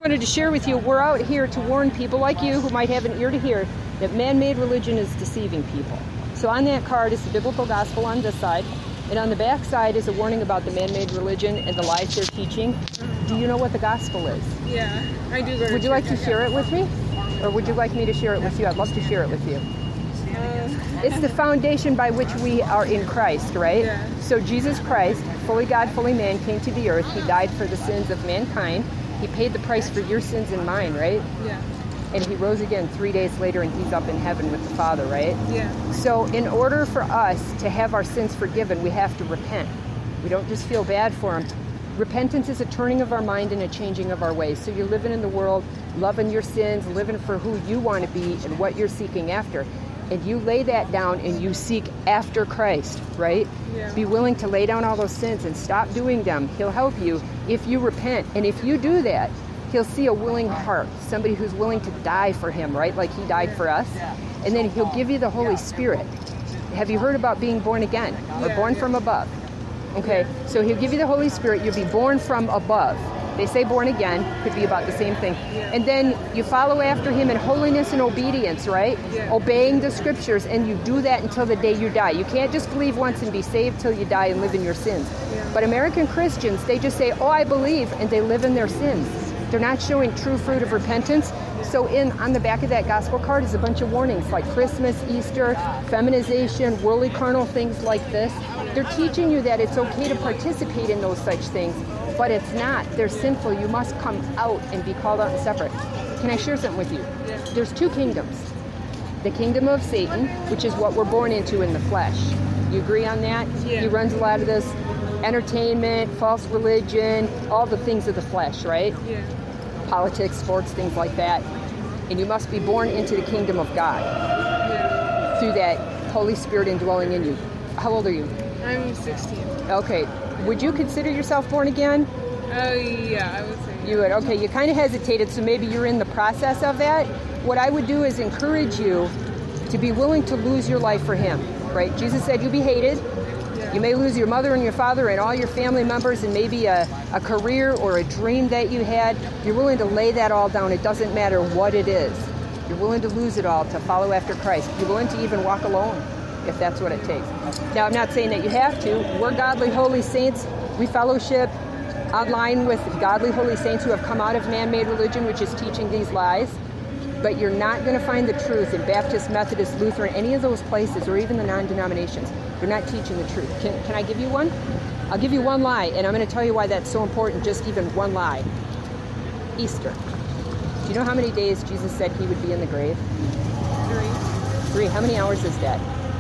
I wanted to share with you, we're out here to warn people like you who might have an ear to hear that man-made religion is deceiving people. So on that card is the biblical gospel on this side, and on the back side is a warning about the man-made religion and the lies they're teaching. Do you know what the gospel is? Yeah, I do. Would you like to share it with me? Or would you like me to share it with you? I'd love to share it with you. It's the foundation by which we are in Christ, right? Yeah. So Jesus Christ, fully God, fully man, came to the earth. He died for the sins of mankind. He paid the price for your sins and mine, right? Yeah. And he rose again 3 days later, and he's up in heaven with the Father, right? Yeah. So in order for us to have our sins forgiven, we have to repent. We don't just feel bad for them. Repentance is a turning of our mind and a changing of our ways. So you're living in the world, loving your sins, living for who you want to be and what you're seeking after. And you lay that down and you seek after Christ, right? Yeah. Be willing to lay down all those sins and stop doing them. He'll help you if you repent. And if you do that, he'll see a willing heart, somebody who's willing to die for him, right? Like he died for us. And then he'll give you the Holy Spirit. Have you heard about being born again or born from above? Okay, so he'll give you the Holy Spirit. You'll be born from above. They say born again, could be about the same thing. And then you follow after him in holiness and obedience, right? Yeah. Obeying the scriptures, and you do that until the day you die. You can't just believe once and be saved till you die and live in your sins. Yeah. But American Christians, they just say, oh, I believe, and they live in their sins. They're not showing true fruit of repentance. So on the back of that gospel card is a bunch of warnings like Christmas, Easter, feminization, worldly carnal things like this. They're teaching you that it's okay to participate in those such things, but it's not. They're sinful. You must come out and be called out and separate. Can I share something with you? Yeah. There's two kingdoms. The kingdom of Satan, which is what we're born into in the flesh. You agree on that? Yeah. He runs a lot of this entertainment, false religion, all the things of the flesh, right? Yeah. Politics, sports, things like that. And you must be born into the kingdom of God through that Holy Spirit indwelling in you. How old are you? I'm 16. Okay. Would you consider yourself born again? Yeah, I would say. You would. Okay, you kind of hesitated, so maybe you're in the process of that. What I would do is encourage you to be willing to lose your life for him, right? Jesus said you'll be hated. You may lose your mother and your father and all your family members and maybe a career or a dream that you had. You're willing to lay that all down. It doesn't matter what it is. You're willing to lose it all to follow after Christ. You're willing to even walk alone if that's what it takes. Now, I'm not saying that you have to. We're godly, holy saints. We fellowship online with godly, holy saints who have come out of man-made religion, which is teaching these lies. But you're not going to find the truth in Baptist, Methodist, Lutheran, any of those places, or even the non-denominations. They're not teaching the truth. Can I give you one? I'll give you one lie, and I'm going to tell you why that's so important, just even one lie. Easter. Do you know how many days Jesus said he would be in the grave? 3. How many hours is that?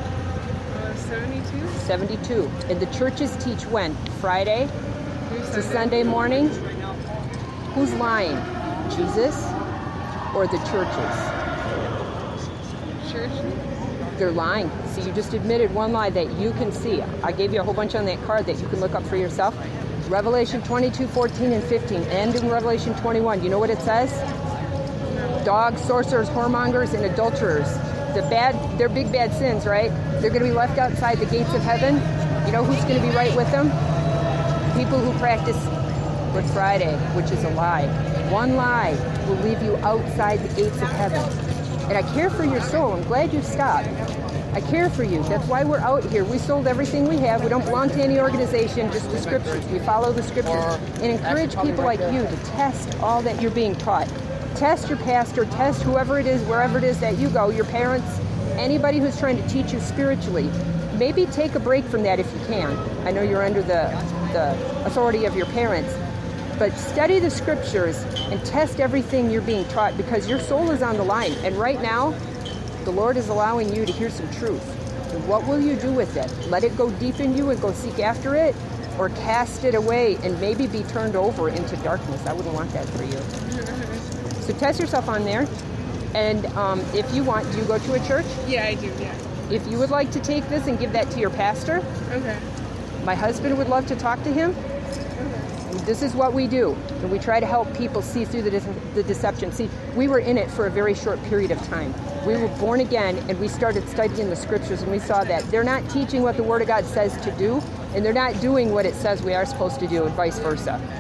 72. 72. And the churches teach when? Friday to Sunday morning? Who's lying? Jesus or the churches? Church. They're lying. See, you just admitted one lie that you can see. I gave you a whole bunch on that card that you can look up for yourself. Revelation 22, 14, and 15. And in Revelation 21, you know what it says? Dogs, sorcerers, whoremongers, and adulterers. They're big bad sins, right? They're going to be left outside the gates of heaven. You know who's going to be right with them? People who practice Good Friday, which is a lie. One lie will leave you outside the gates of heaven. And I care for your soul. I'm glad you stopped. I care for you. That's why we're out here. We sold everything we have. We don't belong to any organization, just the scriptures. We follow the scriptures and encourage people like you to test all that you're being taught. Test your pastor, test whoever it is, wherever it is that you go, your parents, anybody who's trying to teach you spiritually. Maybe take a break from that if you can. I know you're under the authority of your parents. But study the scriptures and test everything you're being taught because your soul is on the line. And right now, the Lord is allowing you to hear some truth. And what will you do with it? Let it go deep in you and go seek after it? Or cast it away and maybe be turned over into darkness? I wouldn't want that for you. So test yourself on there. And if you want, do you go to a church? Yeah, I do, yeah. If you would like to take this and give that to your pastor, Okay. my husband would love to talk to him. This is what we do, and we try to help people see through the deception. See, we were in it for a very short period of time. We were born again, and we started studying the scriptures, and we saw that they're not teaching what the Word of God says to do, and they're not doing what it says we are supposed to do, and vice versa.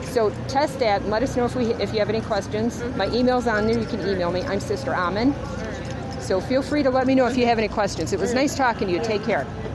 So test that and let us know if you have any questions. My email's on there. You can email me. I'm Sister Amen. So feel free to let me know if you have any questions. It was nice talking to you. Take care.